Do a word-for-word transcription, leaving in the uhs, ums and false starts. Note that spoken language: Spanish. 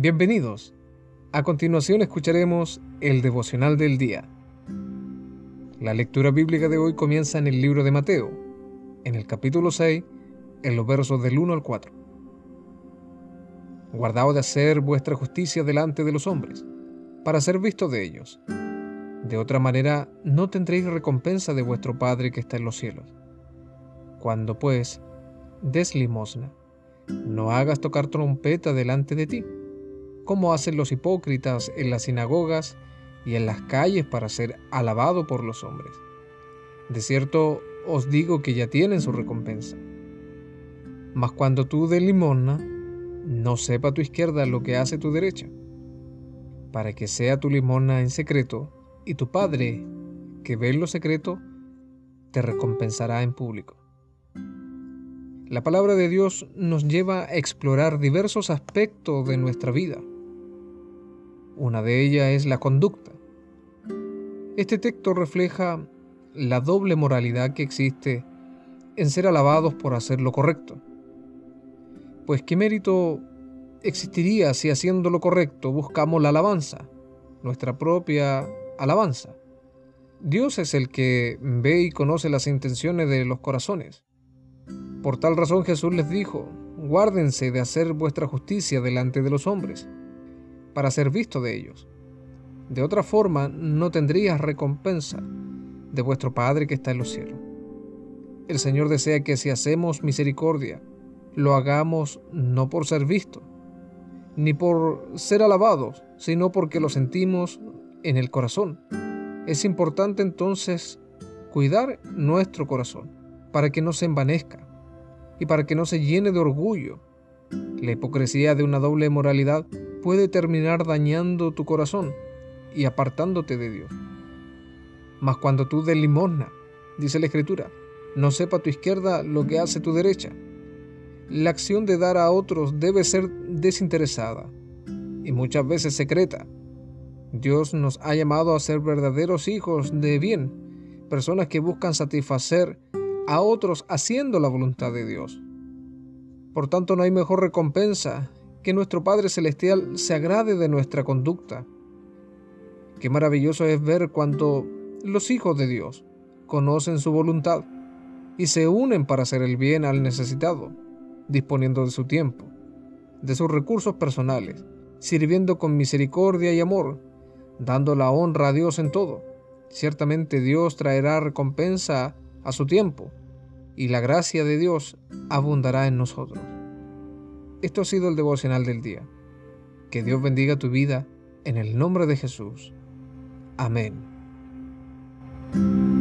Bienvenidos. A continuación escucharemos el devocional del día. La lectura bíblica de hoy comienza en el libro de Mateo, en el capítulo seis, en los versos del uno al cuatro. Guardaos de hacer vuestra justicia delante de los hombres, para ser visto de ellos. De otra manera, no tendréis recompensa de vuestro Padre que está en los cielos. Cuando, pues, des limosna, no hagas tocar trompeta delante de ti, como hacen los hipócritas en las sinagogas y en las calles para ser alabado por los hombres. De cierto os digo que ya tienen su recompensa. Mas cuando tú des limosna, no sepa tu izquierda lo que hace tu derecha, para que sea tu limosna en secreto, y tu Padre, que ve en lo secreto, te recompensará en público. La palabra de Dios nos lleva a explorar diversos aspectos de nuestra vida. Una de ellas es la conducta. Este texto refleja la doble moralidad que existe en ser alabados por hacer lo correcto. Pues ¿qué mérito existiría si haciendo lo correcto buscamos la alabanza, nuestra propia alabanza? Dios es el que ve y conoce las intenciones de los corazones. Por tal razón Jesús les dijo: guárdense de hacer vuestra justicia delante de los hombres, para ser visto de ellos. De otra forma, no tendrías recompensa de vuestro Padre que está en los cielos. El Señor desea que si hacemos misericordia, lo hagamos no por ser vistos, ni por ser alabados, sino porque lo sentimos en el corazón. Es importante entonces cuidar nuestro corazón, para que no se envanezca y para que no se llene de orgullo. La hipocresía de una doble moralidad puede terminar dañando tu corazón y apartándote de Dios. Mas cuando tú des limosna, dice la Escritura, no sepa tu izquierda lo que hace tu derecha. La acción de dar a otros debe ser desinteresada y muchas veces secreta. Dios nos ha llamado a ser verdaderos hijos de bien, personas que buscan satisfacer a otros haciendo la voluntad de Dios. Por tanto, no hay mejor recompensa que nuestro Padre Celestial se agrade de nuestra conducta. Qué maravilloso es ver cuando los hijos de Dios conocen su voluntad y se unen para hacer el bien al necesitado, disponiendo de su tiempo, de sus recursos personales, sirviendo con misericordia y amor, dando la honra a Dios en todo. Ciertamente Dios traerá recompensa a su tiempo y la gracia de Dios abundará en nosotros. Esto ha sido el devocional del día. Que Dios bendiga tu vida en el nombre de Jesús. Amén.